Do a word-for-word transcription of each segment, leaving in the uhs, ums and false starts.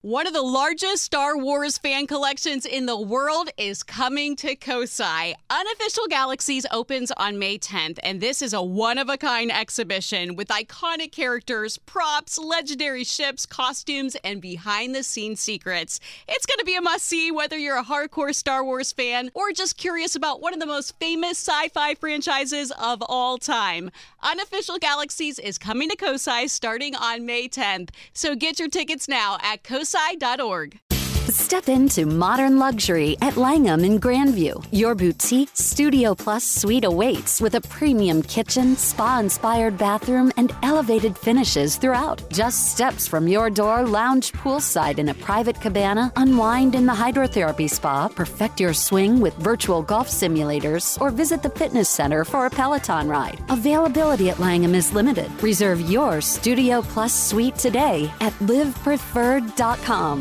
One of the largest Star Wars fan collections in the world is coming to Kosai. Unofficial Galaxies opens on May tenth, and this is a one-of-a-kind exhibition with iconic characters, props, legendary ships, costumes, and behind-the-scenes secrets. It's going to be a must-see whether you're a hardcore Star Wars fan or just curious about one of the most famous sci-fi franchises of all time. Unofficial Galaxies is coming to Kosai starting on May tenth, so get your tickets now at kosai dot org. Step into modern luxury at Langham in Grandview. Your boutique Studio Plus suite awaits with a premium kitchen, spa-inspired bathroom, and elevated finishes throughout. Just steps from your door, lounge poolside in a private cabana, unwind in the hydrotherapy spa, perfect your swing with virtual golf simulators, or visit the fitness center for a Peloton ride. Availability at Langham is limited. Reserve your Studio Plus suite today at live preferred dot com.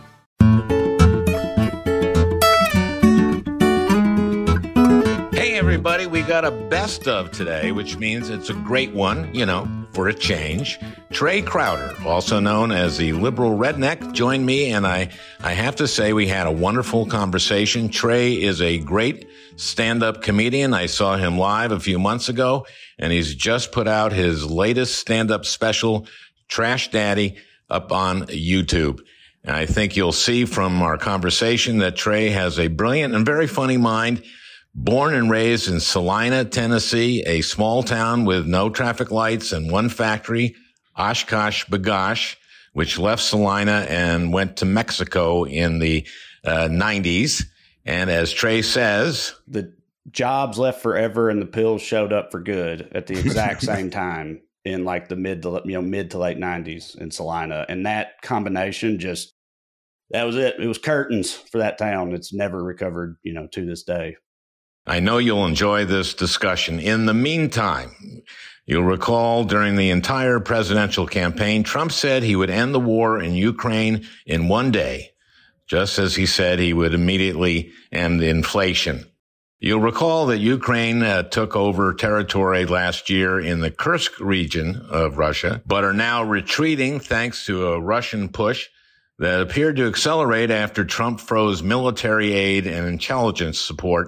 Hey everybody, we got a best of today, which means it's a great one, you know, for a change. Trey Crowder, also known as the Liberal Redneck, joined me, and I, I have to say we had a wonderful conversation. Trey is a great stand-up comedian. I saw him live a few months ago, and he's just put out his latest stand-up special, Trash Daddy, up on YouTube. And I think you'll see from our conversation that Trey has a brilliant and very funny mind. Born and raised in Salina, Tennessee, a small town with no traffic lights and one factory, Oshkosh B'gosh, which left Salina and went to Mexico in the uh, nineties. And as Trey says, the jobs left forever and the pills showed up for good at the exact same time in like the mid to, you know, mid to late nineties in Salina. And that combination just, that was it. It was curtains for that town. It's never recovered, you know, to this day. I know you'll enjoy this discussion. In the meantime, you'll recall during the entire presidential campaign, Trump said he would end the war in Ukraine in one day, just as he said he would immediately end inflation. You'll recall that Ukraine uh, took over territory last year in the Kursk region of Russia, but are now retreating thanks to a Russian push that appeared to accelerate after Trump froze military aid and intelligence support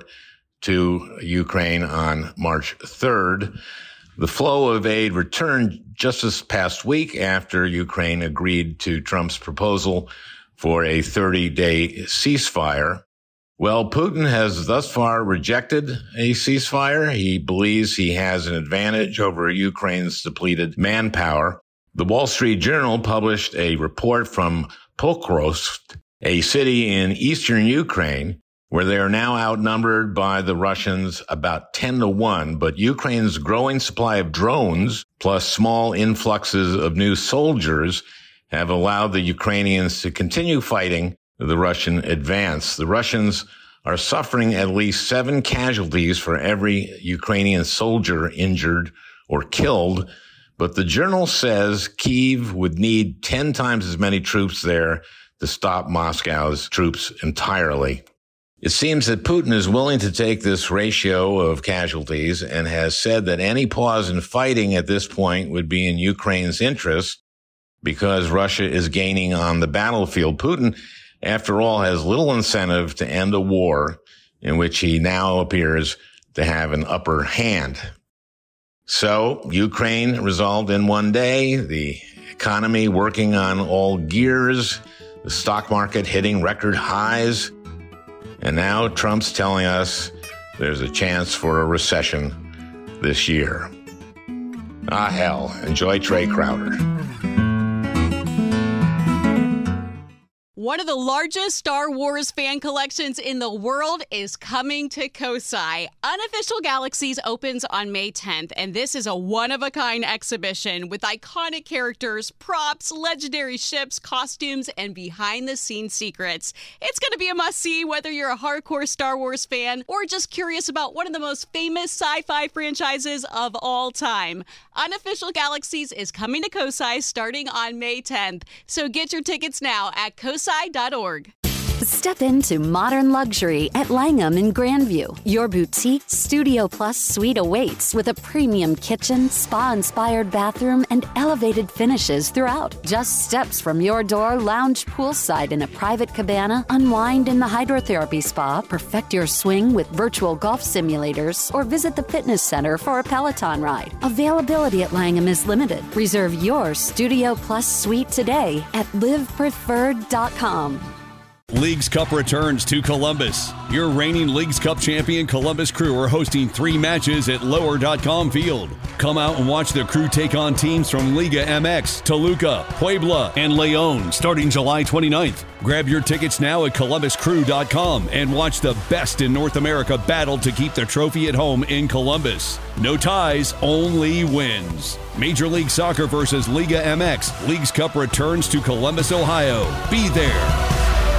to Ukraine on March third. The flow of aid returned just this past week after Ukraine agreed to Trump's proposal for a thirty-day ceasefire. Well, Putin has thus far rejected a ceasefire. He believes he has an advantage over Ukraine's depleted manpower. The Wall Street Journal published a report from Pokrovsk, a city in eastern Ukraine, where they are now outnumbered by the Russians about ten to one, but Ukraine's growing supply of drones, plus small influxes of new soldiers, have allowed the Ukrainians to continue fighting the Russian advance. The Russians are suffering at least seven casualties for every Ukrainian soldier injured or killed, but the journal says Kyiv would need ten times as many troops there to stop Moscow's troops entirely. It seems that Putin is willing to take this ratio of casualties and has said that any pause in fighting at this point would be in Ukraine's interest because Russia is gaining on the battlefield. Putin, after all, has little incentive to end a war in which he now appears to have an upper hand. So Ukraine resolved in one day, the economy working on all gears, the stock market hitting record highs. And now Trump's telling us there's a chance for a recession this year. Ah, hell. Enjoy Trey Crowder. One of the largest Star Wars fan collections in the world is coming to Kosai. Unofficial Galaxies opens on May tenth, and this is a one-of-a-kind exhibition with iconic characters, props, legendary ships, costumes, and behind-the-scenes secrets. It's going to be a must-see whether you're a hardcore Star Wars fan or just curious about one of the most famous sci-fi franchises of all time. Unofficial Galaxies is coming to Kosai starting on May tenth, so get your tickets now at kosai dot org. Step into modern luxury at Langham in Grandview. Your boutique Studio Plus suite awaits with a premium kitchen, spa-inspired bathroom, and elevated finishes throughout. Just steps from your door, lounge poolside in a private cabana, unwind in the hydrotherapy spa, perfect your swing with virtual golf simulators, or visit the fitness center for a Peloton ride. Availability at Langham is limited. Reserve your Studio Plus suite today at live preferred dot com. Leagues Cup returns to Columbus. Your reigning Leagues Cup champion Columbus Crew are hosting three matches at lower dot com Field. Come out and watch the Crew take on teams from Liga M X, Toluca, Puebla, and León starting July twenty-ninth. Grab your tickets now at columbus crew dot com and watch the best in North America battle to keep the trophy at home in Columbus. No ties, only wins. Major League Soccer versus Liga M X. Leagues Cup returns to Columbus, Ohio. Be there.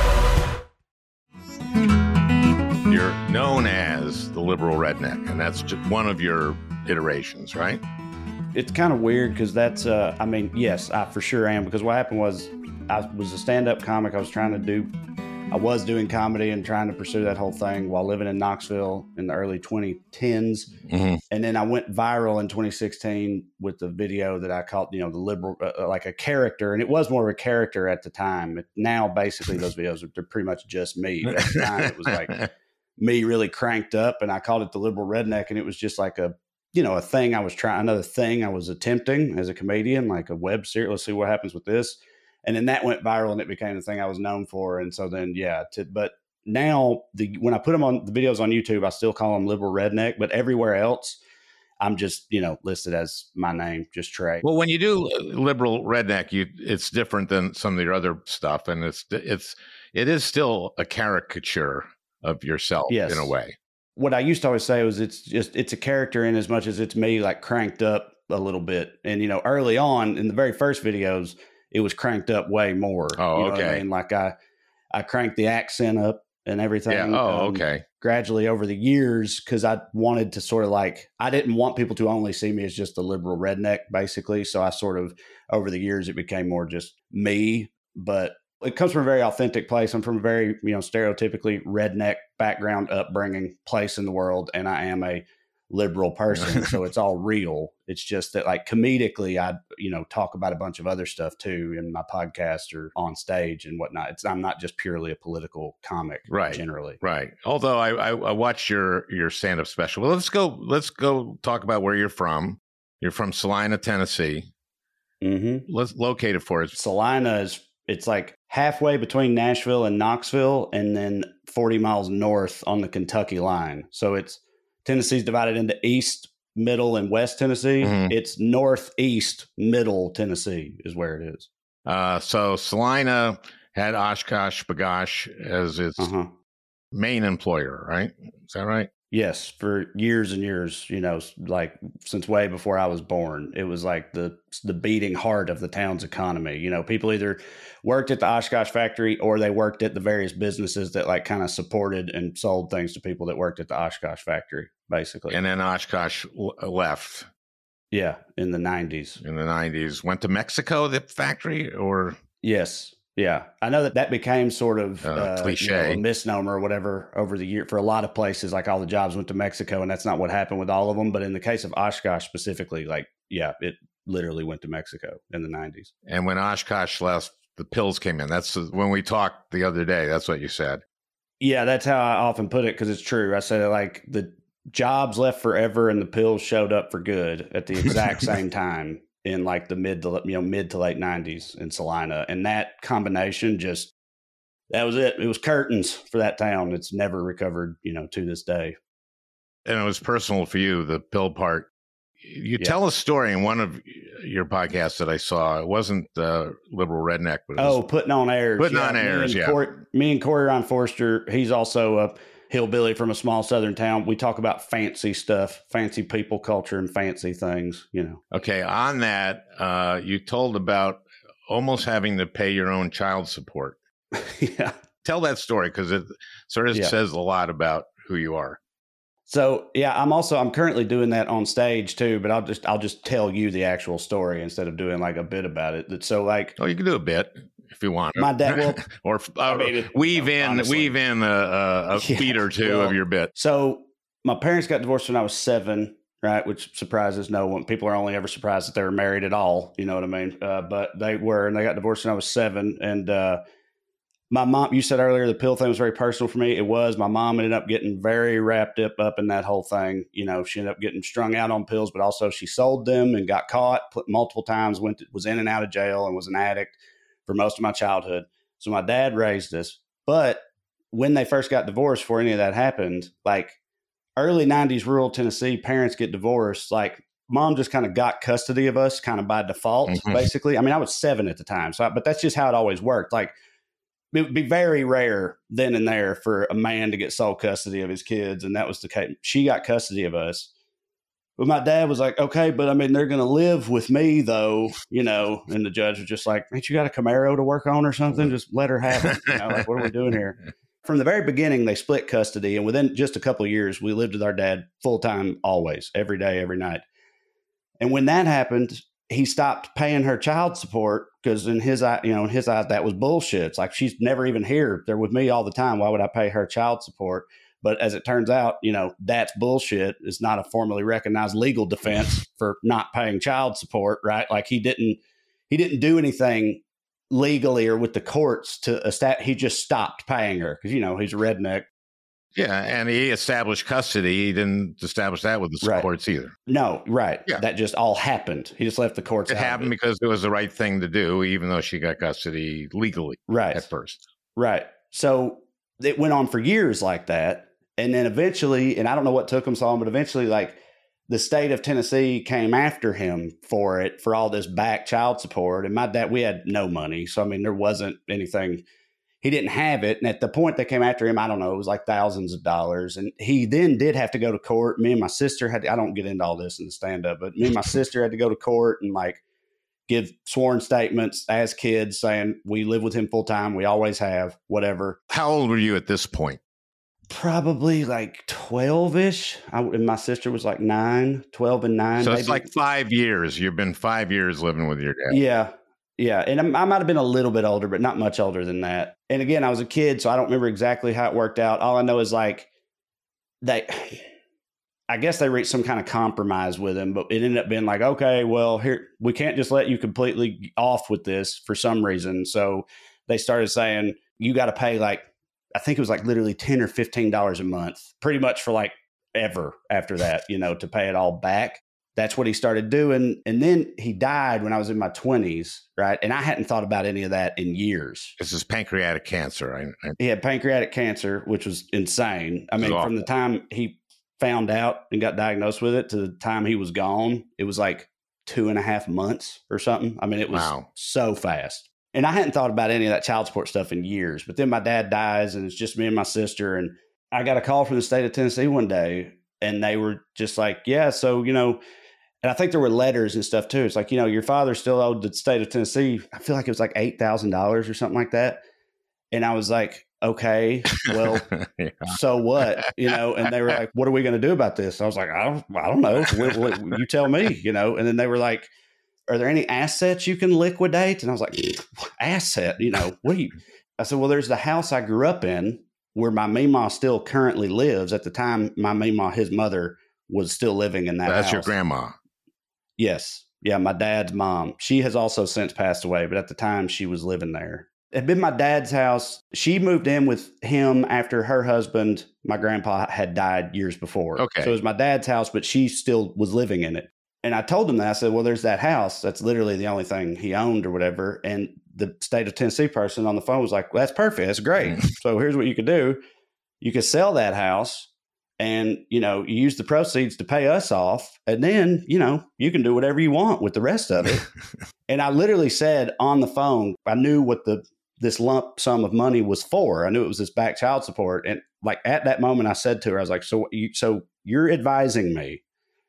You're known as the liberal redneck, and that's just one of your iterations, right? It's kind of weird because that's, uh, I mean, yes, I for sure am. Because what happened was I was a stand-up comic. I was trying to do, I was doing comedy and trying to pursue that whole thing while living in Knoxville in the early twenty tens. Mm-hmm. And then I went viral in twenty sixteen with the video that I called, you know, the liberal, uh, like a character. And it was more of a character at the time. Now, basically, those videos are they're pretty much just me. But at the time, it was like me really cranked up, and I called it the liberal redneck. And it was just like a, you know, a thing I was trying, another thing I was attempting as a comedian, like a web series. Let's see what happens with this. And then that went viral and it became the thing I was known for. And so then, yeah, to, but now the, when I put them on the videos on YouTube, I still call them liberal redneck, but everywhere else, I'm just, you know, listed as my name, just Trey. Well, when you do liberal redneck, you it's different than some of your other stuff. And it's, it's, it is still a caricature of yourself, yes, in a way. What I used to always say was it's just, it's a character in as much as it's me, like cranked up a little bit. And, you know, early on in the very first videos, it was cranked up way more. Oh, you know okay. What I mean? Like I, I cranked the accent up and everything. Yeah. Oh, um, okay. Gradually over the years, because I wanted to sort of like, I didn't want people to only see me as just a liberal redneck, basically. So I sort of, over the years, it became more just me. But it comes from a very authentic place. I'm from a very, you know, stereotypically redneck background, upbringing, place in the world, and I am a liberal person. So it's all real. It's just that, like, comedically, I, you know, talk about a bunch of other stuff too in my podcast or on stage and whatnot. It's I'm not just purely a political comic, right? Generally, right. Although I, I, I watched your your stand up special. Well, let's go. Let's go talk about where you're from. You're from Salina, Tennessee. Mm-hmm. Let's locate it for us. Salina is. It's like halfway between Nashville and Knoxville, and then forty miles north on the Kentucky line. So it's Tennessee's divided into East, Middle, and West Tennessee. Mm-hmm. It's Northeast, Middle Tennessee is where it is. Uh, so Salina had Oshkosh B'gosh as its uh-huh. main employer, right? Is that right? Yes, for years and years, you know, like since way before I was born, it was like the the beating heart of the town's economy. You know, people either worked at the Oshkosh factory or they worked at the various businesses that like kind of supported and sold things to people that worked at the Oshkosh factory, basically. And then Oshkosh left. Yeah, in the nineties. In the nineties. Went to Mexico, the factory, or? Yes. Yeah, I know that that became sort of uh, uh, cliche, you know, a misnomer or whatever over the year for a lot of places. Like all the jobs went to Mexico, and that's not what happened with all of them. But in the case of Oshkosh specifically, like yeah, it literally went to Mexico in the nineties. And when Oshkosh left, the pills came in. That's when we talked the other day. That's what you said. Yeah, that's how I often put it because it's true. I said like the jobs left forever, and the pills showed up for good at the exact same time. In like the mid to you know mid to late nineties in Salina, and that combination just that was it. It was curtains for that town. It's never recovered, you know, to this day. And it was personal for you, the pill part. You yeah. tell a story in one of your podcasts that I saw. It wasn't uh, liberal redneck, but it was oh, putting on airs, putting yeah, on airs. Me yeah, Corey, me and Corey Ron Forster. He's also a hillbilly from a small southern town. We talk about fancy stuff, fancy people culture, and fancy things, you know. Okay. On that, uh, you told about almost having to pay your own child support. Yeah. Tell that story because it sort of yeah. says a lot about who you are. So, yeah, I'm also, I'm currently doing that on stage too, but I'll just, I'll just tell you the actual story instead of doing like a bit about it. So like, oh, you can do a bit. if you want. My dad, well, or uh, I mean, weave in, honestly. weave in a, a, a yeah, beat or two well, of your bit. So my parents got divorced when I was seven, right? Which surprises no one. People are only ever surprised that they were married at all. You know what I mean? Uh, but they were, and they got divorced when I was seven. And uh, my mom, you said earlier, the pill thing was very personal for me. It was. My mom ended up getting very wrapped up, up in that whole thing. You know, she ended up getting strung out on pills, but also she sold them and got caught multiple times, went to, was in and out of jail and was an addict for most of my childhood. So my dad raised us. But when they first got divorced, before any of that happened, like early nineties rural Tennessee, parents get divorced. Like mom just kind of got custody of us kind of by default, mm-hmm. basically. I mean, I was seven at the time, so I, but that's just how it always worked. Like it would be very rare then and there for a man to get sole custody of his kids. And that was the case. She got custody of us. But my dad was like, okay, but I mean, they're going to live with me though, you know, and the judge was just like, ain't you got a Camaro to work on or something? Just let her have it. You know, like, what are we doing here? From the very beginning, they split custody. And within just a couple of years, we lived with our dad full time, always, every day, every night. And when that happened, he stopped paying her child support because in his eye, you know, in his eyes, that was bullshit. It's like, she's never even here. They're with me all the time. Why would I pay her child support? But as it turns out, you know, that's bullshit. It's not a formally recognized legal defense for not paying child support, right? Like he didn't, he didn't do anything legally or with the courts to establish. He just stopped paying her because, you know, he's a redneck. Yeah, and he established custody. He didn't establish that with the right. courts either. No, right. Yeah. That just all happened. He just left the courts. It happened it. because it was the right thing to do, even though she got custody legally right. at first. Right. So it went on for years like that. And then eventually, and I don't know what took him so long, but eventually, like, the state of Tennessee came after him for it, for all this back child support. And my dad, we had no money. So, I mean, there wasn't anything. He didn't have it. And at the point they came after him, I don't know, it was like thousands of dollars. And he then did have to go to court. Me and my sister had to, I don't get into all this in the stand-up, but me and my sister had to go to court and like give sworn statements as kids saying we live with him full time. We always have, whatever. How old were you at this point? Probably like twelve-ish. I, and my sister was like nine, twelve and nine. So maybe. It's like five years. You've been five years living with your dad. Yeah. Yeah. And I, I might have been a little bit older, but not much older than that. And again, I was a kid, so I don't remember exactly how it worked out. All I know is like they, I guess they reached some kind of compromise with him, but it ended up being like, okay, well, here, we can't just let you completely off with this for some reason. So they started saying, you got to pay like, I think it was like literally ten or fifteen dollars a month, pretty much for like ever after that, you know, to pay it all back. That's what he started doing. And then he died when I was in my twenties, right? And I hadn't thought about any of that in years. This is pancreatic cancer. I, I, he had pancreatic cancer, which was insane. I mean, from the time he found out and got diagnosed with it to the time he was gone, it was like two and a half months or something. I mean, it was wow. so fast. And I hadn't thought about any of that child support stuff in years. But then my dad dies and it's just me and my sister. And I got a call from the state of Tennessee one day and they were just like, yeah, so, you know, and I think there were letters and stuff too. It's like, you know, your father still owed the state of Tennessee. I feel like it was like eight thousand dollars or something like that. And I was like, okay, well, yeah. so what, you know, and they were like, what are we going to do about this? I was like, I don't, I don't know. What, what, you tell me, you know? And then they were like, are there any assets you can liquidate? And I was like, asset, you know, what do you, I said, well, there's the house I grew up in where my Meemaw still currently lives. At the time, my Meemaw, his mother, was still living in that That's house. That's your grandma. Yes. Yeah. My dad's mom. She has also since passed away, but at the time she was living there. It had been my dad's house. She moved in with him after her husband, my grandpa, had died years before. Okay. So it was my dad's house, but she still was living in it. And I told him that. I said, well, there's that house. That's literally the only thing he owned or whatever. And the state of Tennessee person on the phone was like, well, that's perfect. That's great. So here's what you could do. You could sell that house and, you know, you use the proceeds to pay us off. And then, you know, you can do whatever you want with the rest of it. And I literally said on the phone, I knew what the this lump sum of money was for. I knew it was this back child support. And like at that moment, I said to her, I was like, so, you, so you're advising me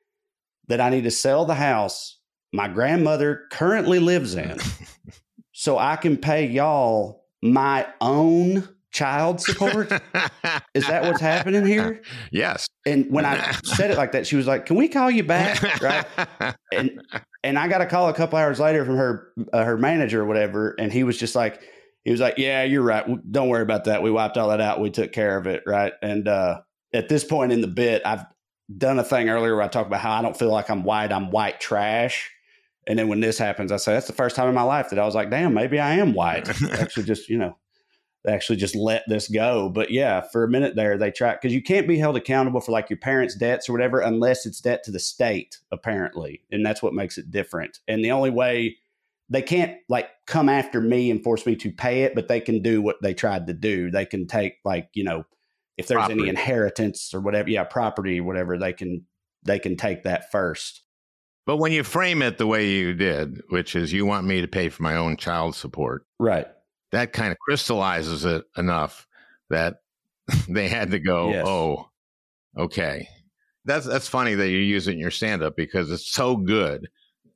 that I need to sell the house my grandmother currently lives in so I can pay y'all my own child support? Is that what's happening here? Yes. And when I said it like that, she was like, can we call you back? Right. And and I got a call a couple hours later from her uh, her manager or whatever. And he was just like, he was like, yeah, you're right. Don't worry about that. We wiped all that out. We took care of it. Right. And uh, at this point in the bit, I've done a thing earlier where I talk about how I don't feel like I'm white. I'm white trash. And then when this happens, I say, that's the first time in my life that I was like, damn, maybe I am white. Actually, just, you know, actually just let this go. But yeah, for a minute there, they try, because you can't be held accountable for like your parents' debts or whatever, unless it's debt to the state, apparently. And that's what makes it different. And the only way they can't like come after me and force me to pay it, but they can do what they tried to do. They can take like, you know, if there's property. Any inheritance or whatever, yeah, property or whatever, they can, they can take that first. But when you frame it the way you did, which is you want me to pay for my own child support. Right. That kind of crystallizes it enough that they had to go, yes. oh, okay. That's that's funny that you use it in your stand-up because it's so good.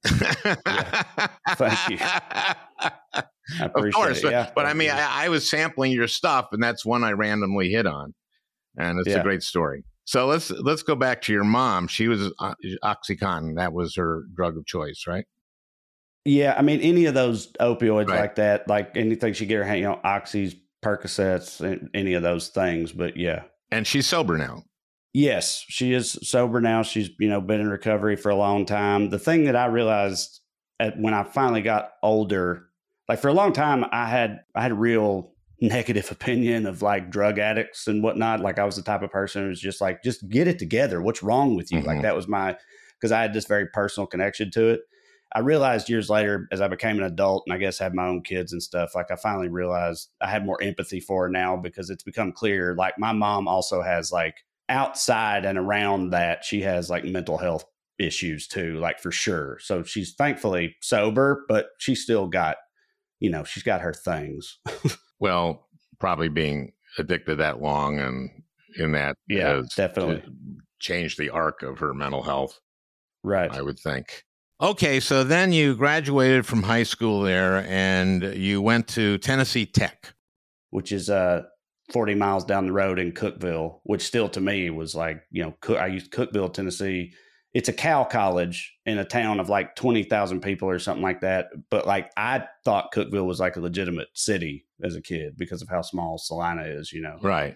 Yeah. Thank you. I appreciate of course, it. But, yeah. but I mean, I, I was sampling your stuff, and that's one I randomly hit on. And it's yeah. a great story. So let's let's go back to your mom. She was uh, OxyContin. That was her drug of choice, right? Yeah, I mean, any of those opioids right. like that, like anything she get her hand, you know, Oxys, Percocets, any of those things. But yeah. And she's sober now. Yes, she is sober now. She's, you know, been in recovery for a long time. The thing that I realized at, when I finally got older, like for a long time, I had I had a real negative opinion of like drug addicts and whatnot. Like I was the type of person who was just like, just get it together. What's wrong with you? Mm-hmm. Like that was my, because I had this very personal connection to it. I realized years later, as I became an adult and I guess had my own kids and stuff, like I finally realized I had more empathy for her now because it's become clear. Like my mom also has like outside and around that, she has like mental health issues too, like for sure. So she's thankfully sober, but she's still got, you know, she's got her things. Well, probably being addicted that long and in that yeah, has definitely changed the arc of her mental health. Right. I would think. Okay, so then you graduated from high school there and you went to Tennessee Tech. Which is uh, forty miles down the road in Cookeville, which still to me was like, you know, Cook, I used Cookeville, Tennessee. It's a Cal college in a town of like twenty thousand people or something like that. But like I thought Cookeville was like a legitimate city as a kid because of how small Salina is, you know. Right.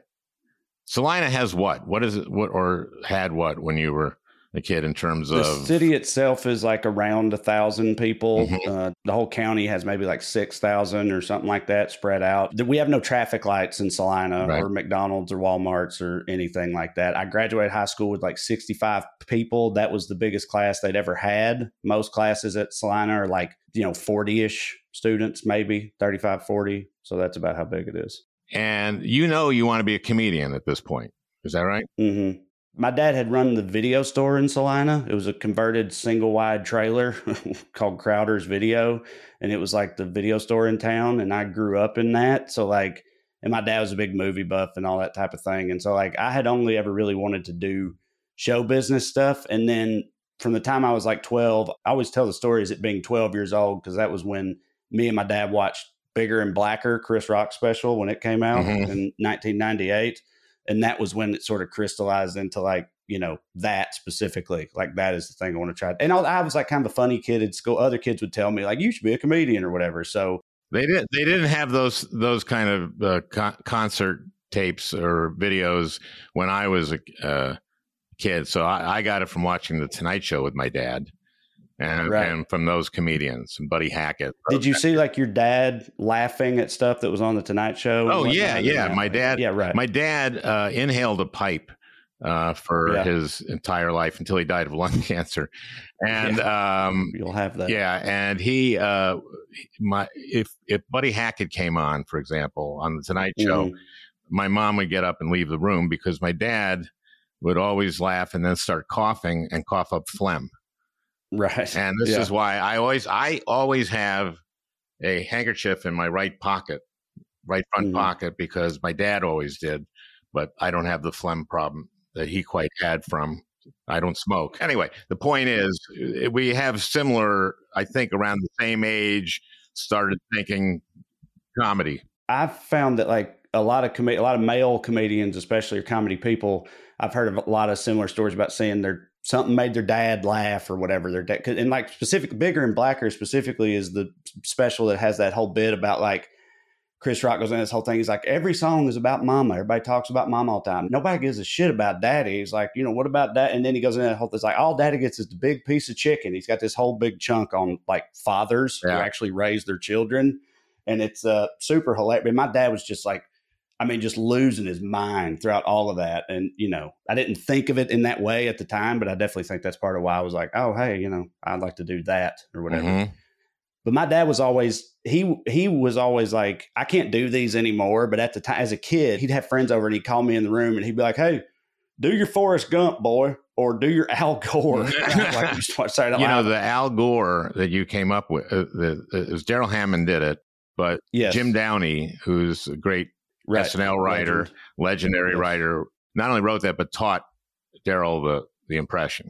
Salina has what? What is it? What or had what when you were a kid in terms the of the city itself is like around a thousand people. Mm-hmm. Uh, the whole county has maybe like six thousand or something like that spread out. We have no traffic lights in Salina right. or McDonald's or Walmart's or anything like that. I graduated high school with like sixty-five people. That was the biggest class they'd ever had. Most classes at Salina are like, you know, forty-ish students, maybe thirty-five, forty. So that's about how big it is. And you know you want to be a comedian at this point. Is that right? Mm-hmm. My dad had run the video store in Salina. It was a converted single wide trailer called Crowder's Video. And it was like the video store in town. And I grew up in that. So like, and my dad was a big movie buff and all that type of thing. And so like, I had only ever really wanted to do show business stuff. And then from the time I was like twelve, I always tell the story as it being twelve years old, because that was when me and my dad watched Bigger and Blacker, Chris Rock special, when it came out mm-hmm. in nineteen ninety-eight. And that was when it sort of crystallized into like, you know, that specifically, like that is the thing I want to try. And I, I was like kind of a funny kid at school. Other kids would tell me like, you should be a comedian or whatever. So they didn't, they didn't have those, those kind of uh, con- concert tapes or videos when I was a uh, kid. So I, I got it from watching the Tonight Show with my dad. And, right. and from those comedians and Buddy Hackett. Did you see like your dad laughing at stuff that was on the Tonight Show? Oh yeah, yeah. My dad, yeah, right. My dad uh, inhaled a pipe uh, for yeah. his entire life until he died of lung cancer, and yeah. um, you'll have that. Yeah, and he, uh, my if if Buddy Hackett came on, for example, on the Tonight Show, mm-hmm. my mom would get up and leave the room because my dad would always laugh and then start coughing and cough up phlegm. Right. And this yeah. is why I always, I always have a handkerchief in my right pocket, right front mm-hmm. pocket, because my dad always did, but I don't have the phlegm problem that he quite had from, I don't smoke. Anyway, the point is we have similar, I think around the same age, started thinking comedy. I've found that like a lot of com- a lot of male comedians, especially or comedy people, I've heard of a lot of similar stories about saying their something made their dad laugh or whatever. Their dad, and like specific, Bigger and Blacker specifically is the special that has that whole bit about like Chris Rock goes in this whole thing. He's like, every song is about mama. Everybody talks about mama all the time. Nobody gives a shit about daddy. He's like, you know, what about that? And then he goes in that whole thing. It's like, all daddy gets is the big piece of chicken. He's got this whole big chunk on like fathers yeah. who actually raise their children. And it's uh, super hilarious. But my dad was just like, I mean, just losing his mind throughout all of that. And, you know, I didn't think of it in that way at the time, but I definitely think that's part of why I was like, oh, hey, you know, I'd like to do that or whatever. Mm-hmm. But my dad was always, he he was always like, I can't do these anymore. But at the time, as a kid, he'd have friends over and he'd call me in the room and he'd be like, hey, do your Forrest Gump, boy, or do your Al Gore. like, just sorry, you know, the Al Gore that you came up with, uh, the, it was Daryl Hammond did it, but yes. Jim Downey, who's a great right. S N L writer, Legend. legendary yes. writer, not only wrote that, but taught Daryl the, the impression.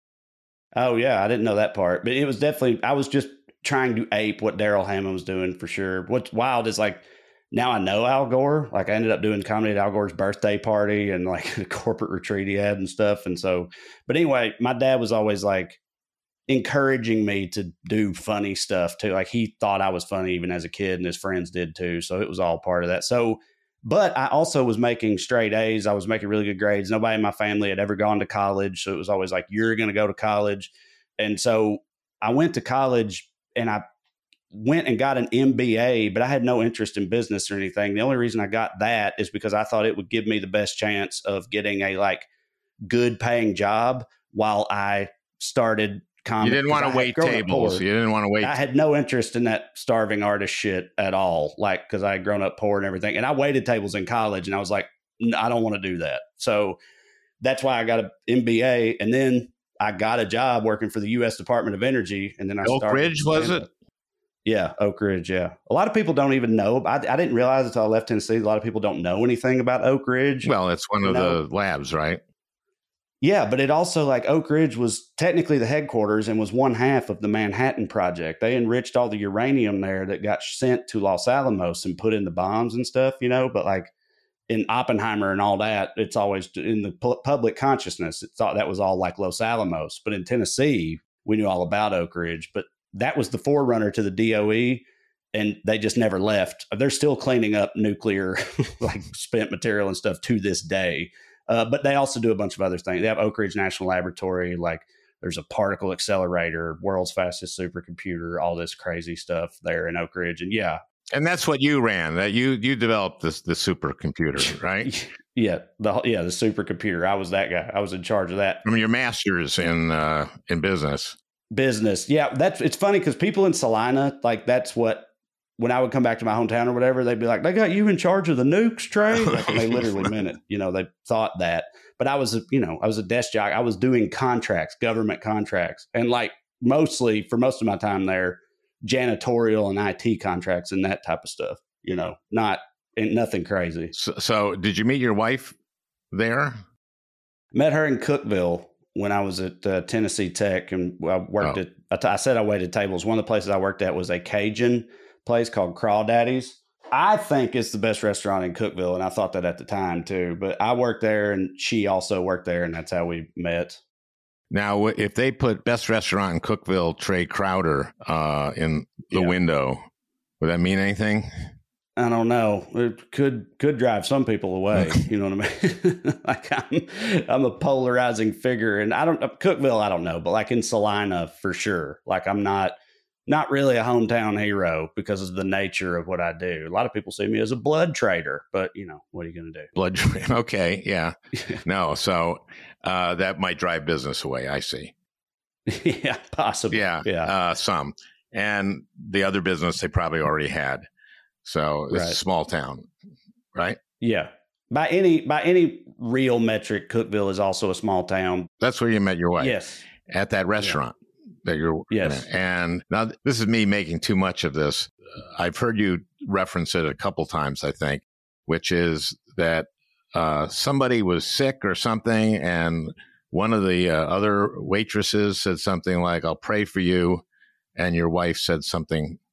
Oh, yeah. I didn't know that part. But it was definitely, I was just trying to ape what Daryl Hammond was doing for sure. What's wild is like, now I know Al Gore. Like I ended up doing comedy at Al Gore's birthday party and like a corporate retreat he had and stuff. And so, but anyway, my dad was always like encouraging me to do funny stuff too. Like he thought I was funny even as a kid and his friends did too. So it was all part of that. So, but I also was making straight A's. I was making really good grades. Nobody in my family had ever gone to college. So it was always like, you're going to go to college. And so I went to college and I went and got an M B A, but I had no interest in business or anything. The only reason I got that is because I thought it would give me the best chance of getting a like good paying job while I started comedy. You didn't want to wait tables. You didn't want to wait. I had no interest in that starving artist shit at all. Like, cause I had grown up poor and everything. And I waited tables in college and I was like, I don't want to do that. So that's why I got an M B A. And then I got a job working for the U S Department of Energy. And then I Oak started. Ridge, was it? Yeah, Oak Ridge, yeah. A lot of people don't even know. I, I didn't realize until I left Tennessee, a lot of people don't know anything about Oak Ridge. Well, it's one of the labs, right? Yeah, but it also, like, Oak Ridge was technically the headquarters and was one half of the Manhattan Project. They enriched all the uranium there that got sent to Los Alamos and put in the bombs and stuff, you know? But, like, in Oppenheimer and all that, it's always in the pu- public consciousness. It's thought that was all like Los Alamos. But in Tennessee, we knew all about Oak Ridge. But that was the forerunner to the D O E, and they just never left. They're still cleaning up nuclear, like spent material and stuff to this day. Uh, but they also do a bunch of other things. They have Oak Ridge National Laboratory, like there's a particle accelerator, world's fastest supercomputer, all this crazy stuff there in Oak Ridge. And yeah. And that's what you ran, that you you developed this the supercomputer, right? yeah, the yeah, the supercomputer. I was that guy. I was in charge of that. I mean, your master's in uh, in business. Business. Yeah, that's it's funny because people in Salina, like that's what when I would come back to my hometown or whatever, they'd be like, they got you in charge of the nukes trade. Like, and they literally meant it. You know, they thought that. But I was, you know, I was a desk jock. I was doing contracts, government contracts. And like mostly for most of my time there, janitorial and I T contracts and that type of stuff, you know, not and nothing crazy. So, so did you meet your wife there? Met her in Cookeville when I was at uh, Tennessee Tech, and I worked oh. at, I said I waited tables. One of the places I worked at was a Cajun place called Crawdaddy's. I think it's the best restaurant in Cookeville, and I thought that at the time too. But I worked there, and she also worked there, and that's how we met. Now, if they put best restaurant in Cookeville, Trey Crowder, uh, in the yeah. window, would that mean anything? I don't know. It could could drive some people away. You know what I mean? Like I'm, I'm a polarizing figure, and I don't Cookeville. I don't know, but like in Salina for sure. Like I'm not not really a hometown hero because of the nature of what I do. A lot of people see me as a blood trader, but you know what are you going to do? Blood trader. Okay, yeah, no. So uh, that might drive business away. I see. yeah, possibly. Yeah, yeah. Uh, some, and the other business they probably already had. So it's right. a small town, right? Yeah. By any by any real metric, Cookeville is also a small town. That's where you met your wife. Yes. At that restaurant yeah. that you're yes. in. And now this is me making too much of this. I've heard you reference it a couple times, I think, which is that uh, somebody was sick or something, and one of the uh, other waitresses said something like, I'll pray for you. And your wife said something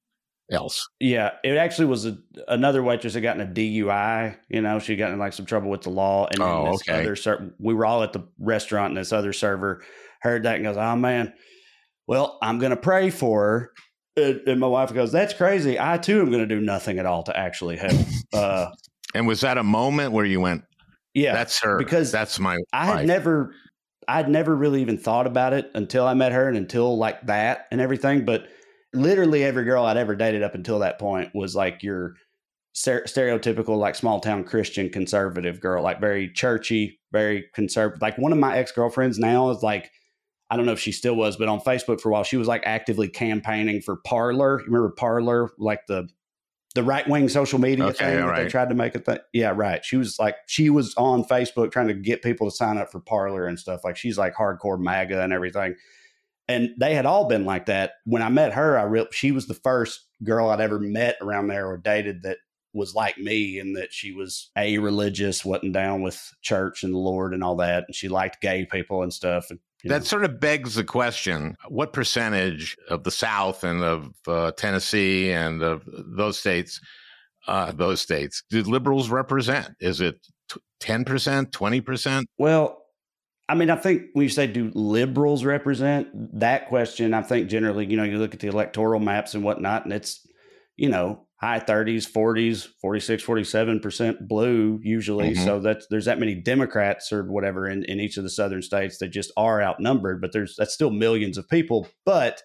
else. Yeah, it actually was a, another waitress that got in a D U I. You know, she got in like some trouble with the law. And oh, this okay. other ser- we were all at the restaurant, and this other server heard that and goes, "Oh man, well, I'm going to pray for her." And, and my wife goes, "That's crazy. I too am going to do nothing at all to actually help." Uh, and was that a moment where you went, "Yeah, that's her. Because that's my." I had wife. never, I'd never really even thought about it until I met her, and until like that and everything. But literally every girl I'd ever dated up until that point was like your stereotypical like small town Christian conservative girl, like very churchy, very conservative. Like one of my ex girlfriends now is like, I don't know if she still was, but on Facebook for a while, she was like actively campaigning for Parler. You remember Parler, like the the right wing social media okay, thing that right. they tried to make it. Th- yeah, right. She was like, she was on Facebook trying to get people to sign up for Parler and stuff. Like she's like hardcore MAGA and everything. And they had all been like that. When I met her, I re- she was the first girl I'd ever met around there or dated that was like me, and that she was a religious, wasn't down with church and the Lord and all that. And she liked gay people and stuff. And, that know. sort of begs the question, what percentage of the South and of uh, Tennessee and of those states, uh, those states, do liberals represent? Is it ten percent, twenty percent? Well, I mean, I think when you say do liberals represent, that question, I think generally, you know, you look at the electoral maps and whatnot, and it's, you know, high thirties, forties, forty-six, forty-seven percent blue usually. Mm-hmm. So that's, there's that many Democrats or whatever in, in each of the southern states that just are outnumbered, but there's, that's still millions of people. But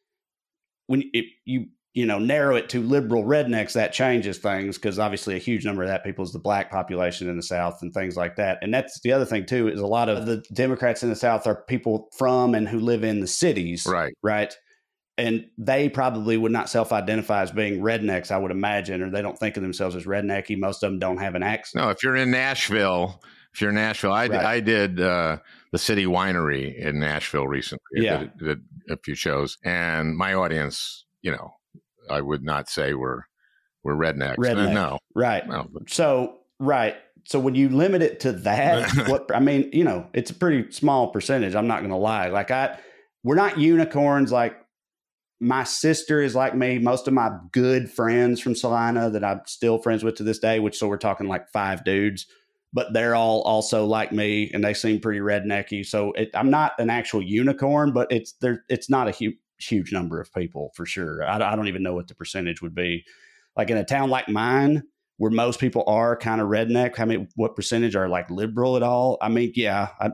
when it, you, you know, narrow it to liberal rednecks, that changes things, because obviously a huge number of that people is the black population in the South and things like that. And that's the other thing too, is a lot of the Democrats in the South are people from and who live in the cities. Right. Right. And they probably would not self-identify as being rednecks, I would imagine, or they don't think of themselves as rednecky. Most of them don't have an accent. No, if you're in Nashville, if you're in Nashville, I, right. I did uh, the City Winery in Nashville recently. Yeah. I did, did a few shows, and my audience, you know, I would not say we're we're rednecks. Redneck. No, right. No, but- so right. So when you limit it to that, what I mean, you know, it's a pretty small percentage. I'm not going to lie. Like I, we're not unicorns. Like my sister is like me. Most of my good friends from Salina that I'm still friends with to this day, which so we're talking like five dudes, but they're all also like me, and they seem pretty rednecky. So it, I'm not an actual unicorn, but it's there. It's not a huge. huge number of people for sure. I, I don't even know what the percentage would be. Like in a town like mine, where most people are kind of redneck, how many, what percentage are like liberal at all? I mean, yeah, I,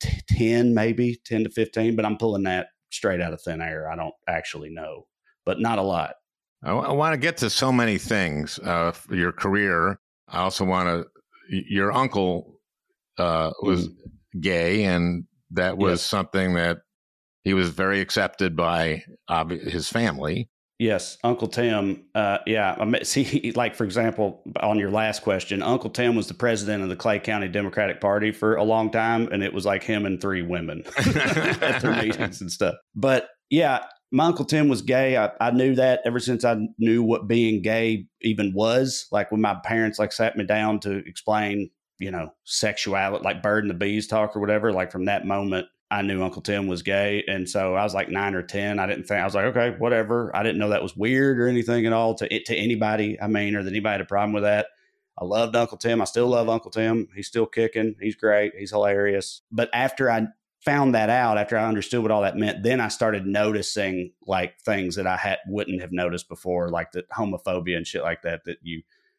ten, maybe ten to fifteen, but I'm pulling that straight out of thin air. I don't actually know, but not a lot. I, I want to get to so many things, uh, for your career. I also want to, your uncle, uh, was mm-hmm. gay, and that was yes. something that he was very accepted by uh, his family. Yes, Uncle Tim. Uh, yeah, I mean, see, like for example, on your last question, Uncle Tim was the president of the Clay County Democratic Party for a long time, and it was like him and three women at their meetings and stuff. But yeah, my Uncle Tim was gay. I, I knew that ever since I knew what being gay even was. Like when my parents like sat me down to explain, you know, sexuality, like Bird and the Bees talk or whatever. Like from that moment, I knew Uncle Tim was gay. And so I was like nine or ten. I didn't think, I was like, okay, whatever. I didn't know that was weird or anything at all to it, to anybody. I mean, or that anybody had a problem with that. I loved Uncle Tim. I still love Uncle Tim. He's still kicking. He's great. He's hilarious. But after I found that out, after I understood what all that meant, then I started noticing like things that I had wouldn't have noticed before, like the homophobia and shit like that, that you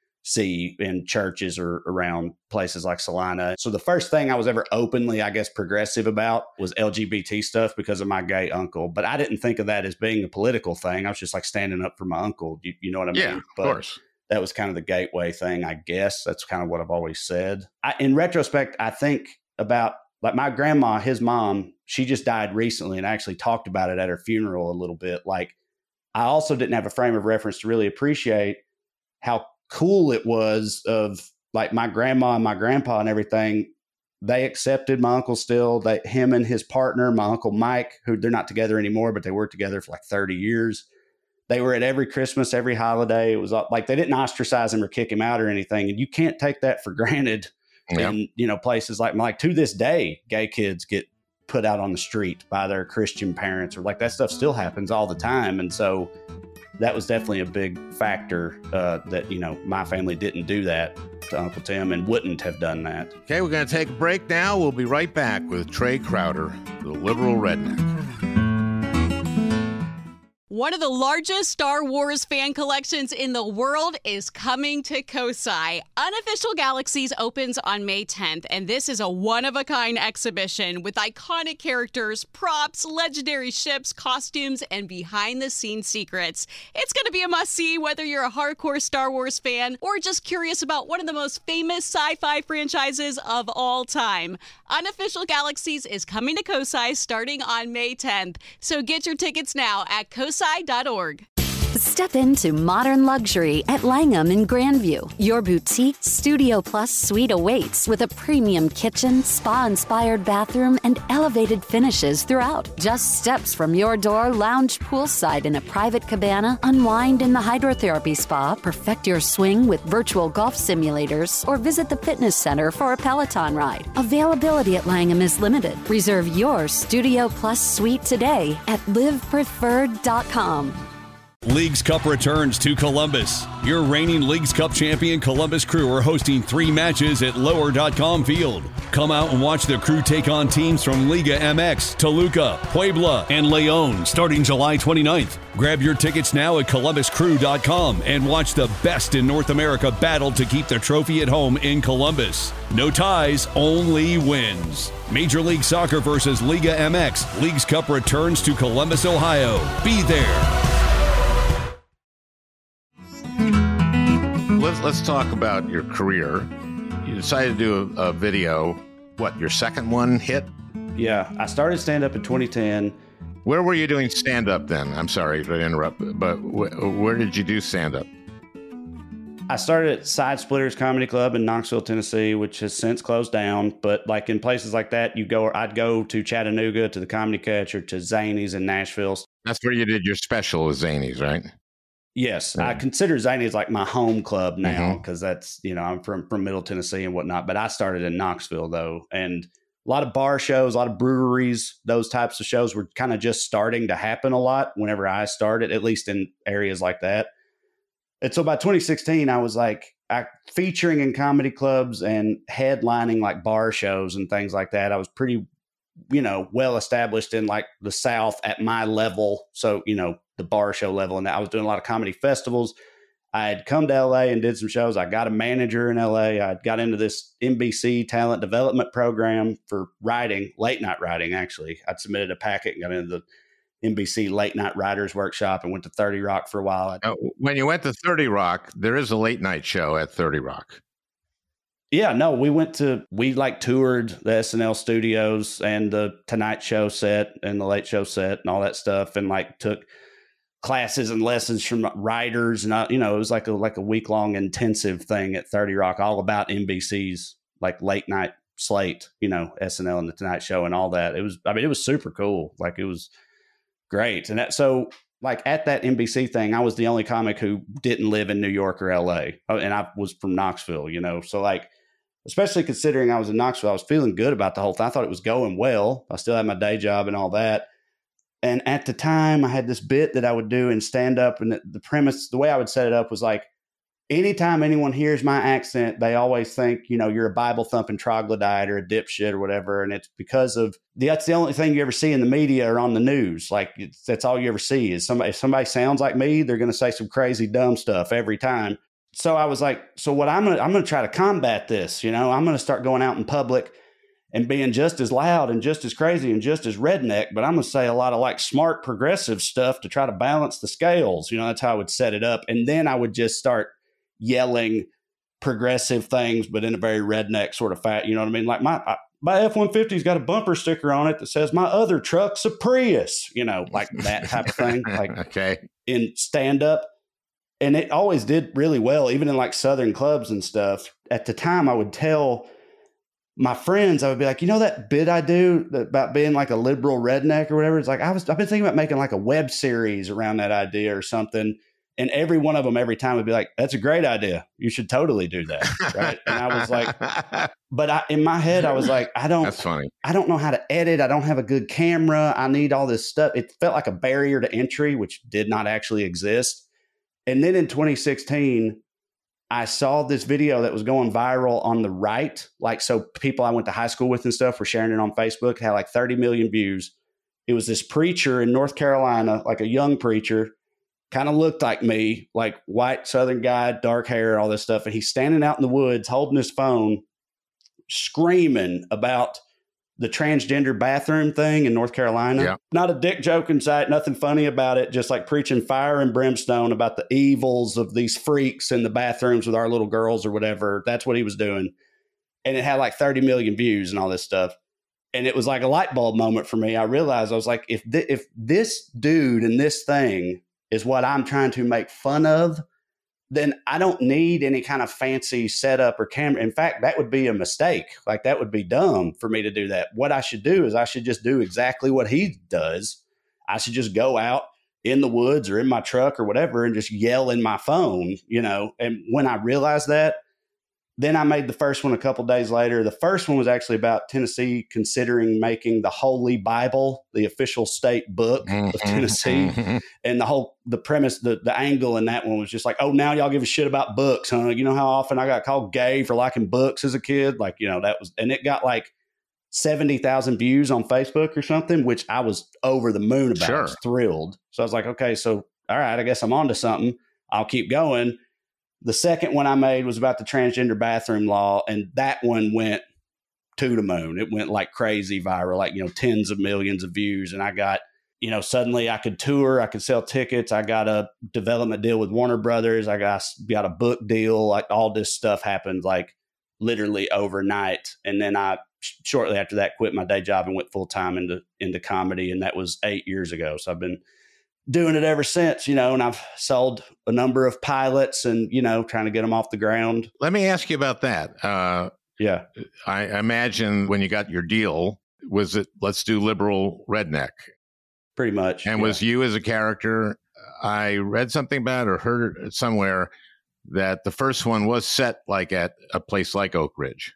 see in churches or around places like Salina. So the first thing I was ever openly, I guess, progressive about was L G B T stuff because of my gay uncle. But I didn't think of that as being a political thing. I was just like standing up for my uncle. You, you know what I mean? Yeah, of but course. That was kind of the gateway thing, I guess. That's kind of what I've always said. I, in retrospect, I think about like my grandma, his mom, she just died recently, and I actually talked about it at her funeral a little bit. Like I also didn't have a frame of reference to really appreciate how cool it was of like my grandma and my grandpa and everything. They accepted my uncle still. They, him and his partner, my Uncle Mike, who they're not together anymore, but they worked together for like thirty years. They were at every Christmas, every holiday. It was like they didn't ostracize him or kick him out or anything. And you can't take that for granted. Yeah. In, you know, places like like to this day, gay kids get put out on the street by their Christian parents, or like that stuff still happens all the time. And so that was definitely a big factor uh, that, you know, my family didn't do that to Uncle Tim and wouldn't have done that. Okay, we're going to take a break now. We'll be right back with Trey Crowder, the liberal redneck. One of the largest Star Wars fan collections in the world is coming to COSI. Unofficial Galaxies opens on May tenth, and this is a one-of-a-kind exhibition with iconic characters, props, legendary ships, costumes, and behind-the-scenes secrets. It's going to be a must-see whether you're a hardcore Star Wars fan or just curious about one of the most famous sci-fi franchises of all time. Unofficial Galaxies is coming to COSI starting on May tenth, so get your tickets now at cosi dot org. Step into modern luxury at Langham in Grandview. Your boutique Studio Plus suite awaits with a premium kitchen, spa-inspired bathroom, and elevated finishes throughout. Just steps from your door, lounge poolside in a private cabana, unwind in the hydrotherapy spa, perfect your swing with virtual golf simulators, or visit the fitness center for a Peloton ride. Availability at Langham is limited. Reserve your Studio Plus suite today at live preferred dot com. Leagues Cup returns to Columbus. Your reigning Leagues Cup champion Columbus Crew are hosting three matches at lower dot com field. Come out and watch the Crew take on teams from Liga M X, Toluca, Puebla, and Leon starting July twenty-ninth. Grab your tickets now at columbus crew dot com and watch the best in North America battle to keep the trophy at home in Columbus. No ties, only wins. Major League Soccer versus Liga M X. Leagues Cup returns to Columbus, Ohio. Be there. Let's, let's talk about your career. You decided to do a, a video. What, your second one hit? Yeah, I started stand-up in twenty ten. Where were you doing stand-up then? I'm sorry to interrupt, but wh- where did you do stand-up? I started at Side Splitters Comedy Club in Knoxville, Tennessee, which has since closed down. But like in places like that, you go. I'd go to Chattanooga, to the Comedy Catch, or to Zanies in Nashville. That's where you did your special with Zanies, right? Yes, yeah. I consider Zanies like my home club now because mm-hmm. that's, you know, I'm from, from Middle Tennessee and whatnot. But I started in Knoxville, though, and a lot of bar shows, a lot of breweries, those types of shows were kind of just starting to happen a lot whenever I started, at least in areas like that. And so by twenty sixteen, I was like I, featuring in comedy clubs and headlining like bar shows and things like that. I was pretty, you know, well established in like the South at my level. So, you know, the bar show level. And I was doing a lot of comedy festivals. I had come to L A and did some shows. I got a manager in L A. I got into this N B C talent development program for writing, late night writing, actually. I'd submitted a packet and got into the N B C late night writers workshop and went to thirty Rock for a while. Uh, when you went to thirty Rock, there is a late night show at thirty Rock. Yeah, no, we went to, we like toured the S N L studios and the Tonight Show set and the Late Show set and all that stuff, and like took classes and lessons from writers. And, I, you know, it was like a, like a week long intensive thing at thirty Rock, all about N B C's like late night slate, you know, S N L and the Tonight Show and all that. It was, I mean, it was super cool. Like it was great. And that, so like at that N B C thing, I was the only comic who didn't live in New York or L A. And I was from Knoxville, you know, so like, especially considering I was in Knoxville, I was feeling good about the whole thing. I thought it was going well. I still had my day job and all that. And at the time, I had this bit that I would do in stand-up, and the premise, the way I would set it up was like, anytime anyone hears my accent, they always think, you know, you're a Bible-thumping troglodyte or a dipshit or whatever, and it's because of, that's the only thing you ever see in the media or on the news. Like, it's, that's all you ever see is somebody, if somebody sounds like me, they're going to say some crazy, dumb stuff every time. So I was like, so what I'm going to, I'm going to try to combat this, you know, I'm going to start going out in public and being just as loud and just as crazy and just as redneck, but I'm going to say a lot of like smart progressive stuff to try to balance the scales. You know, that's how I would set it up. And then I would just start yelling progressive things, but in a very redneck sort of fat, you know what I mean? Like my, my F one fifty's got a bumper sticker on it that says my other truck's a Prius, you know, like that type of thing, like okay. in stand up. And it always did really well, even in like Southern clubs and stuff. At the time, I would tell my friends, I would be like, you know, that bit I do about being like a liberal redneck or whatever. It's like, I was, I've been thinking about making like a web series around that idea or something. And every one of them, every time would be like, that's a great idea. You should totally do that. Right. And I was like, but I, in my head, I was like, I don't, that's funny. I don't know how to edit. I don't have a good camera. I need all this stuff. It felt like a barrier to entry, which did not actually exist. And then in twenty sixteen, I saw this video that was going viral on the right. Like, so people I went to high school with and stuff were sharing it on Facebook. It had like thirty million views. It was this preacher in North Carolina, like a young preacher, kind of looked like me, like white Southern guy, dark hair, all this stuff. And he's standing out in the woods holding his phone, screaming about the transgender bathroom thing in North Carolina. Yeah. Not a dick joke in sight, nothing funny about it, just like preaching fire and brimstone about the evils of these freaks in the bathrooms with our little girls or whatever. That's what he was doing. And it had like thirty million views and all this stuff. And it was like a light bulb moment for me. I realized, I was like, if th- if this dude and this thing is what I'm trying to make fun of, then I don't need any kind of fancy setup or camera. In fact, that would be a mistake. Like, that would be dumb for me to do that. What I should do is I should just do exactly what he does. I should just go out in the woods or in my truck or whatever and just yell in my phone, you know. And when I realized that, then I made the first one a couple days later. The first one was actually about Tennessee considering making the Holy Bible the official state book of Tennessee. And the whole, the premise, the, the angle in that one was just like, oh, now y'all give a shit about books, huh? You know how often I got called gay for liking books as a kid? Like, you know, that was, and it got like seventy thousand views on Facebook or something, which I was over the moon about. Sure. I was thrilled. So I was like, okay, so, all right, I guess I'm onto something. I'll keep going. The second one I made was about the transgender bathroom law, and that one went to the moon. It went like crazy viral, like, you know, tens of millions of views. And I got, you know, suddenly I could tour, I could sell tickets. I got a development deal with Warner Brothers. I got, got a book deal. Like, all this stuff happened like literally overnight. And then I, shortly after that, quit my day job and went full time into, into comedy. And that was eight years ago. So I've been doing it ever since, you know, and I've sold a number of pilots and, you know, trying to get them off the ground. Let me ask you about that. Uh, yeah. I imagine when you got your deal, was it, let's do liberal redneck? Pretty much. And yeah. was you as a character, I read something about or heard it somewhere that the first one was set like at a place like Oak Ridge.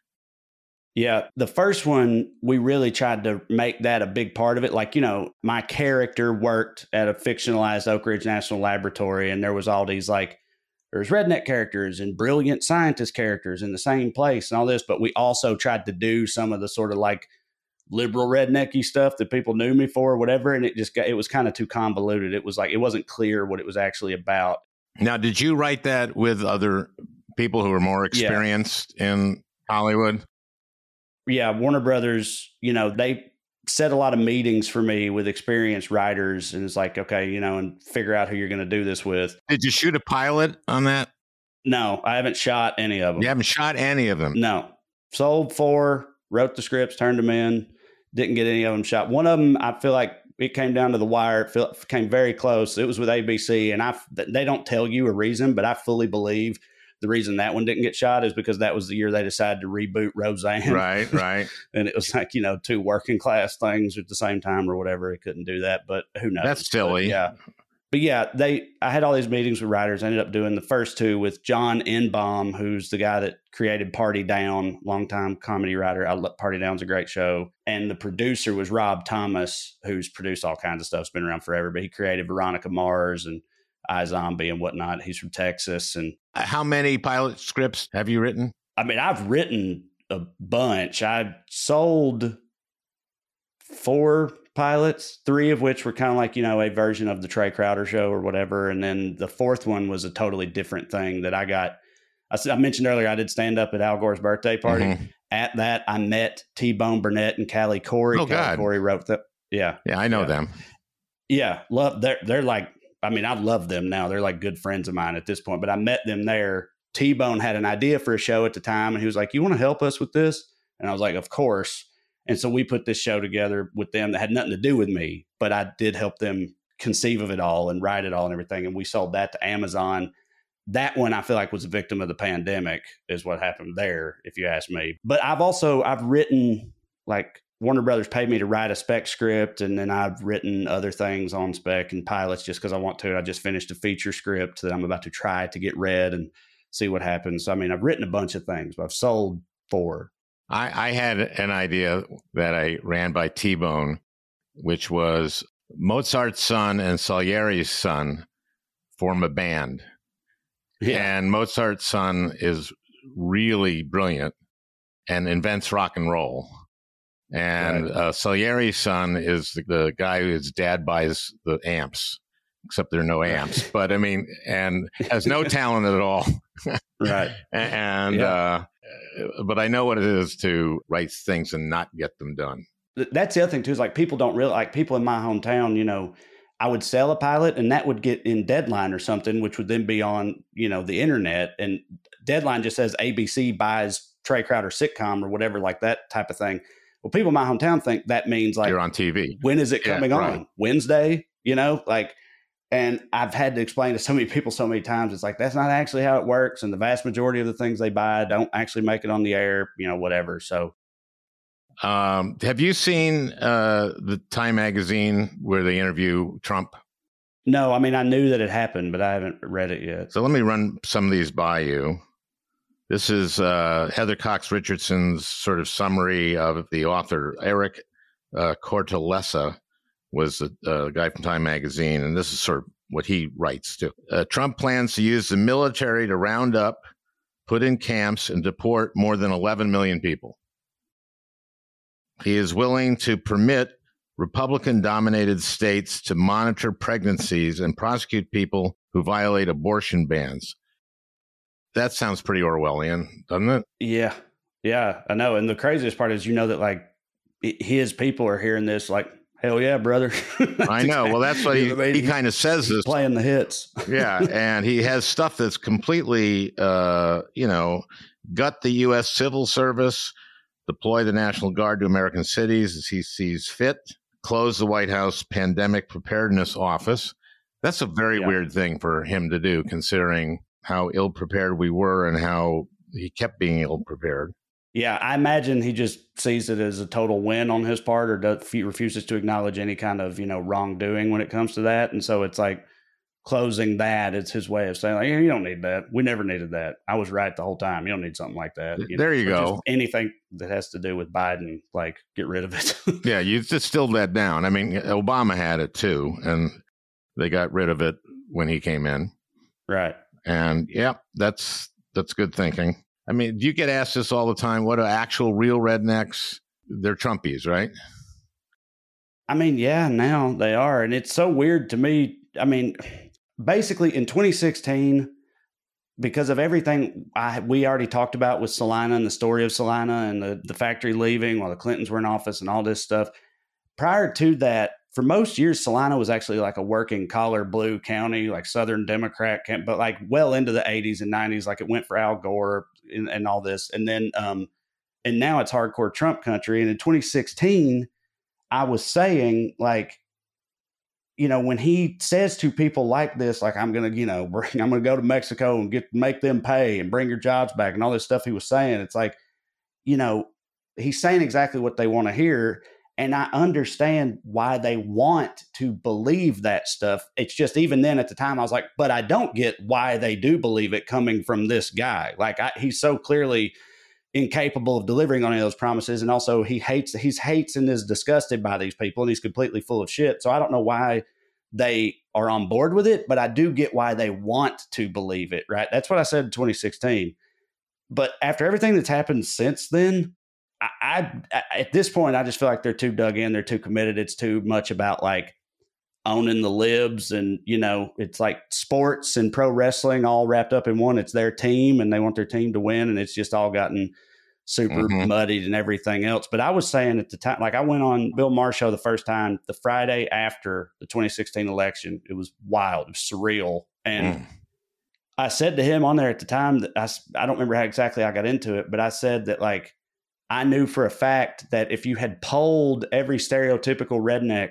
Yeah, the first one, we really tried to make that a big part of it. Like, you know, my character worked at a fictionalized Oak Ridge National Laboratory, and there was all these, like, there's redneck characters and brilliant scientist characters in the same place and all this. But we also tried to do some of the sort of like liberal rednecky stuff that people knew me for or whatever. And it just got, it was kind of too convoluted. It was like, it wasn't clear what it was actually about. Now, did you write that with other people who were more experienced yeah. in Hollywood? Yeah, Warner Brothers, you know, they set a lot of meetings for me with experienced writers, and it's like, okay, you know, and figure out who you're going to do this with. Did you shoot a pilot on that? No, I haven't shot any of them. You haven't shot any of them? No. Sold four, wrote the scripts, turned them in, didn't get any of them shot. One of them, I feel like it came down to the wire. It feel, came very close. It was with A B C, and I they don't tell you a reason, but I fully believe the reason that one didn't get shot is because that was the year they decided to reboot Roseanne. Right, right. And it was like, you know, two working class things at the same time or whatever. It couldn't do that, but who knows? That's silly. But yeah. But yeah, they. I had all these meetings with writers. I ended up doing the first two with John Enbaum, who's the guy that created Party Down, longtime comedy writer. I love, Party Down's a great show. And the producer was Rob Thomas, who's produced all kinds of stuff. It's been around forever, but he created Veronica Mars and iZombie and whatnot. He's from Texas. And how many pilot scripts have you written? I mean, I've written a bunch. I sold four pilots, three of which were kind of like, you know, a version of the Trey Crowder show or whatever. And then the fourth one was a totally different thing that I got. I, I mentioned earlier, I did stand up at Al Gore's birthday party. Mm-hmm. At that, I met T-Bone Burnett and Callie Corey. Oh, Callie God. Corey wrote that. Yeah. Yeah, I know yeah. them. Yeah. Love. They're, they're like, I mean, I love them now. They're like good friends of mine at this point, but I met them there. T-Bone had an idea for a show at the time, and he was like, you want to help us with this? And I was like, of course. And so we put this show together with them that had nothing to do with me, but I did help them conceive of it all and write it all and everything. And we sold that to Amazon. That one I feel like was a victim of the pandemic is what happened there, if you ask me. But I've also, I've written, like, Warner Brothers paid me to write a spec script, and then I've written other things on spec and pilots just because I want to. I just finished a feature script that I'm about to try to get read and see what happens. So, I mean, I've written a bunch of things, but I've sold four. I, I had an idea that I ran by T-Bone, which was Mozart's son and Salieri's son form a band. Yeah. And Mozart's son is really brilliant and invents rock and roll. And right. uh, Salieri's son is the, the guy whose dad buys the amps, except there are no amps. But I mean, and has no talent at all. Right. And, yeah. uh, but I know what it is to write things and not get them done. That's the other thing too, is like people don't really, like people in my hometown, you know, I would sell a pilot and that would get in Deadline or something, which would then be on, you know, the internet, and Deadline just says A B C buys Trey Crowder sitcom or whatever, like that type of thing. Well, people in my hometown think that means like you're on T V. When is it coming yeah, right. on? Wednesday, you know, like, and I've had to explain to so many people so many times, it's like, that's not actually how it works. And the vast majority of the things they buy don't actually make it on the air, you know, whatever. So, um, have you seen uh, the Time magazine where they interview Trump? No, I mean, I knew that it happened, but I haven't read it yet. So let me run some of these by you. This is uh, Heather Cox Richardson's sort of summary of the author. Eric uh, Cortellessa was the uh, guy from Time magazine, and this is sort of what he writes too. Uh, Trump plans to use the military to round up, put in camps, and deport more than eleven million people. He is willing to permit Republican-dominated states to monitor pregnancies and prosecute people who violate abortion bans. That sounds pretty Orwellian, doesn't it? Yeah. Yeah, I know. And the craziest part is, you know, that like his people are hearing this like, hell yeah, brother. I know. Well, that's what he, he kind of says this. Playing the hits. Yeah. And he has stuff that's completely, uh, you know, gut the U S civil service, deploy the National Guard to American cities as he sees fit, close the White House Pandemic Preparedness Office. That's a very yeah. weird thing for him to do, considering how ill-prepared we were and how he kept being ill-prepared. Yeah, I imagine he just sees it as a total win on his part, or does, he refuses to acknowledge any kind of, you know, wrongdoing when it comes to that. And so it's like closing that. It's his way of saying, like, yeah, you don't need that. We never needed that. I was right the whole time. You don't need something like that. You there know? you go. Anything that has to do with Biden, like, get rid of it. Yeah, you distilled that down. I mean, Obama had it too, and they got rid of it when he came in. Right. And yeah, that's that's good thinking. I mean, do you get asked this all the time? What are actual real rednecks? They're Trumpies, right? I mean, yeah, now they are. And it's so weird to me. I mean, basically in twenty sixteen, because of everything I, we already talked about with Salina and the story of Salina and the, the factory leaving while the Clintons were in office and all this stuff. Prior to that, for most years, Salina was actually like a working collar blue county, like Southern Democrat, but like well into the eighties and nineties, like it went for Al Gore and, and all this. And then, um, and now it's hardcore Trump country. And in twenty sixteen, I was saying, like, you know, when he says to people like this, like, I'm going to, you know, bring, I'm going to go to Mexico and get, make them pay and bring your jobs back and all this stuff he was saying, it's like, you know, he's saying exactly what they want to hear. And I understand why they want to believe that stuff. It's just, even then at the time, I was like, but I don't get why they do believe it coming from this guy. Like, I, he's so clearly incapable of delivering on any of those promises. And also he hates, he's hates and is disgusted by these people, and he's completely full of shit. So I don't know why they are on board with it, but I do get why they want to believe it. Right. That's what I said in twenty sixteen. But after everything that's happened since then, I, I, at this point, I just feel like they're too dug in. They're too committed. It's too much about like owning the libs, and, you know, it's like sports and pro wrestling all wrapped up in one. It's their team and they want their team to win. And it's just all gotten super mm-hmm. muddied and everything else. But I was saying at the time, like I went on Bill Maher's show the first time, the Friday after the twenty sixteen election. It was wild. It was surreal. And mm. I said to him on there at the time that I, I don't remember how exactly I got into it, but I said that, like, I knew for a fact that if you had polled every stereotypical redneck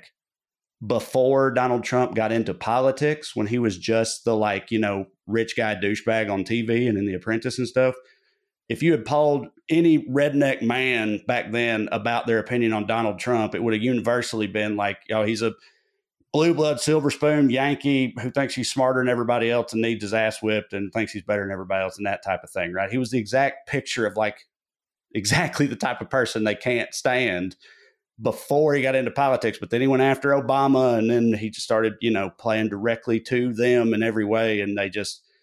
before Donald Trump got into politics, when he was just the, like, you know, rich guy douchebag on T V and in The Apprentice and stuff, if you had polled any redneck man back then about their opinion on Donald Trump, it would have universally been like, oh, he's a blue blood, silver spoon Yankee who thinks he's smarter than everybody else and needs his ass whipped and thinks he's better than everybody else and that type of thing, right? He was the exact picture of, like, exactly the type of person they can't stand before he got into politics. But then he went after Obama, and then he just started, you know, playing directly to them in every way. And they just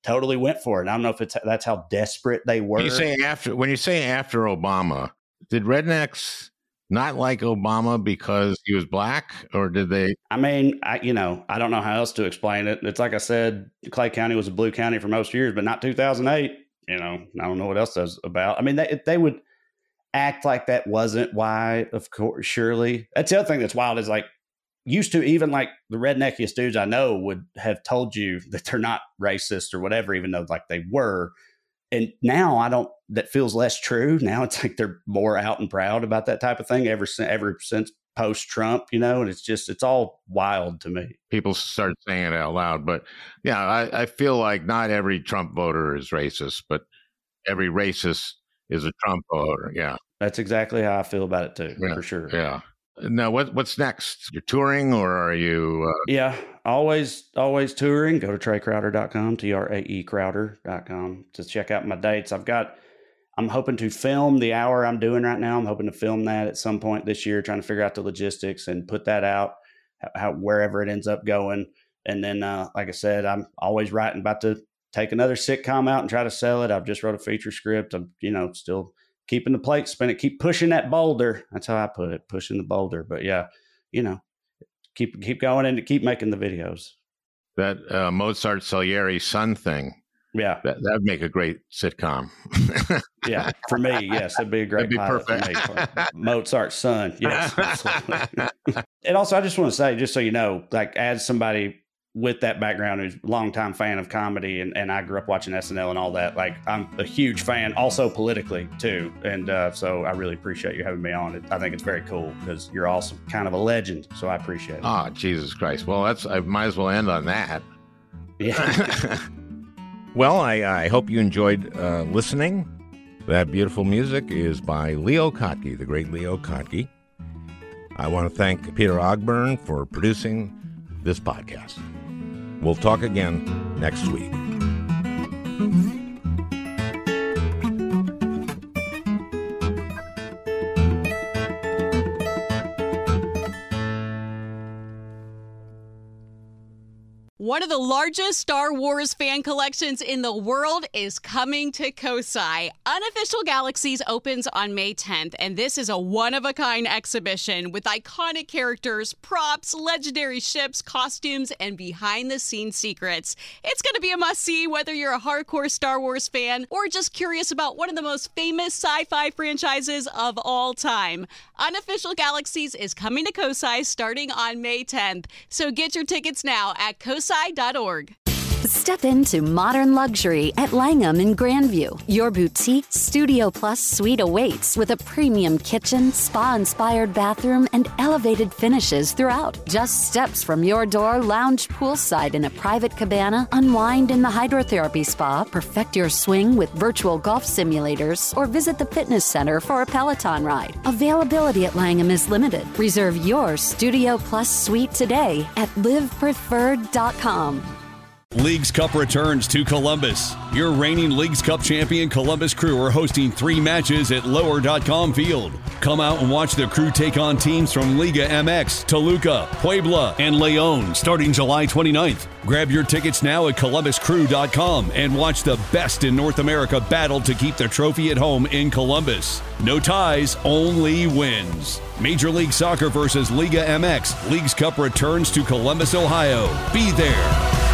totally went for it. And I don't know if it's that's how desperate they were. You say after when you say after Obama, did rednecks not like Obama because he was black, or did they? I mean, I, you know, I don't know how else to explain it. It's like I said, Clay County was a blue county for most years, but not two thousand eight. You know, I don't know what else that's about. I mean, they they would act like that wasn't why, of course, surely. That's the other thing that's wild is like, used to even like the redneckiest dudes I know would have told you that they're not racist or whatever, even though like they were. And now I don't, that feels less true. Now it's like they're more out and proud about that type of thing ever since, ever since post Trump, you know, and it's just, it's all wild to me. People start saying it out loud, but yeah, I, I feel like not every Trump voter is racist, but every racist is a Trump voter. Yeah. That's exactly how I feel about it too, yeah, for sure. Yeah. Now, what what's next? You're touring, or are you? Uh... Yeah, always, always touring. Go to Trey Crowder dot com, T R A E Crowder dot com to check out my dates. I've got, I'm hoping to film the hour I'm doing right now. I'm hoping to film that at some point this year, trying to figure out the logistics and put that out how, wherever it ends up going. And then, uh, like I said, I'm always writing, about to take another sitcom out and try to sell it. I've just wrote a feature script. I'm, you know, still keeping the plate spinning, keep pushing that boulder. That's how I put it, pushing the boulder. But yeah, you know, keep keep going and keep making the videos. That uh, Mozart Salieri son thing. Yeah. That would make a great sitcom. Yeah. For me, yes. It'd be a great That'd be pilot perfect. for me. Mozart's son. Yes. Absolutely. And also, I just want to say, just so you know, like as somebody with that background who's a longtime fan of comedy, and, and I grew up watching S N L and all that, like I'm a huge fan also politically too. And uh, so I really appreciate you having me on. I think it's very cool because you're also kind of a legend. So I appreciate it. Oh, Jesus Christ. Well, that's, I might as well end on that. Yeah. Well, I, I hope you enjoyed uh, listening. That beautiful music is by Leo Kottke, the great Leo Kottke. I want to thank Peter Ogburn for producing this podcast. We'll talk again next week. One of the largest Star Wars fan collections in the world is coming to Kosai. Unofficial Galaxies opens on May tenth, and this is a one-of-a-kind exhibition with iconic characters, props, legendary ships, costumes, and behind-the-scenes secrets. It's going to be a must-see whether you're a hardcore Star Wars fan or just curious about one of the most famous sci-fi franchises of all time. Unofficial Galaxies is coming to Kosai starting on May tenth, so get your tickets now at kosai dot org. Step into modern luxury at Langham in Grandview. Your boutique Studio Plus suite awaits with a premium kitchen, spa-inspired bathroom, and elevated finishes throughout. Just steps from your door, lounge poolside in a private cabana, unwind in the hydrotherapy spa, perfect your swing with virtual golf simulators, or visit the fitness center for a Peloton ride. Availability at Langham is limited. Reserve your Studio Plus suite today at live preferred dot com. Leagues Cup returns to Columbus. Your reigning Leagues Cup champion Columbus Crew are hosting three matches at lower dot com field. Come out and watch the Crew take on teams from Liga M X, Toluca, Puebla, and Leon starting July twenty-ninth. Grab your tickets now at columbus crew dot com and watch the best in North America battle to keep the trophy at home in Columbus. No ties, only wins. Major League Soccer versus Liga M X. Leagues Cup returns to Columbus, Ohio. Be there.